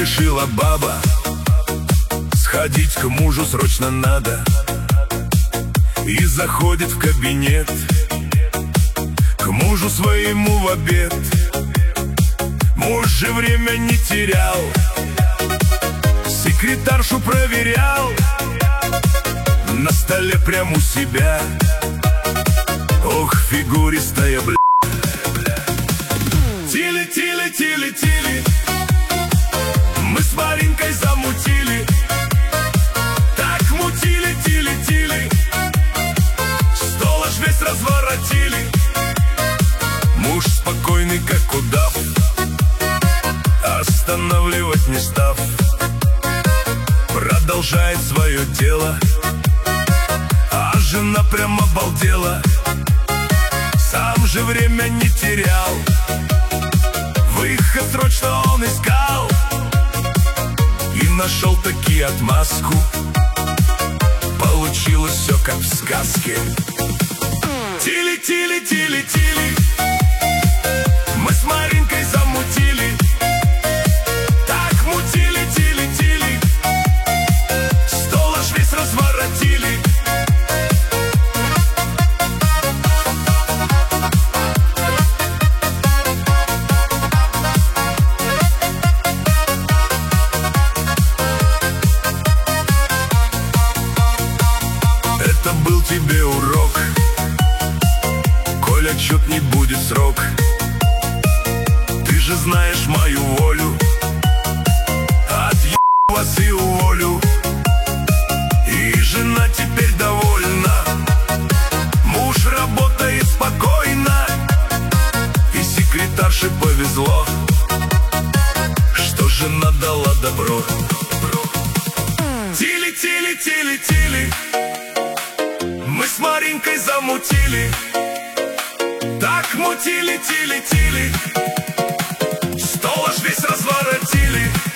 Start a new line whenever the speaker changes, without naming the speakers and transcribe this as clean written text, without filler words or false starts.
решила баба, сходить к мужу срочно надо. И заходит в кабинет к мужу своему в обед. Муж же время не терял, секретаршу проверял. На столе прямо у себя, ох, фигуристая, бля. Тили, тили, тили, тили, мы с Маринкой замутили. Так мутили, тили, тили, стол аж весь разворотили. Муж спокойный, как удав, останавливать не став, продолжает свое дело. А жена прям обалдела, сам же время не терял, выход срочно он искал и нашел таки отмазку. Получилось все как в сказке. Тили, тили, тили, тили, мы с Маринкой замутили. Так мутили, тили, тили, стол аж весь разворотили. Это был тебе урок, коль отчет не будет срок. Ты же знаешь мою волю, отъебу вас и уволю. И жена теперь довольна, муж работает спокойно. И секретарше повезло, что жена дала добро. Тили, тили, тили, тили, мы с Маринкой замутили. Так мутили, тили, тили, стол аж весь разворотили.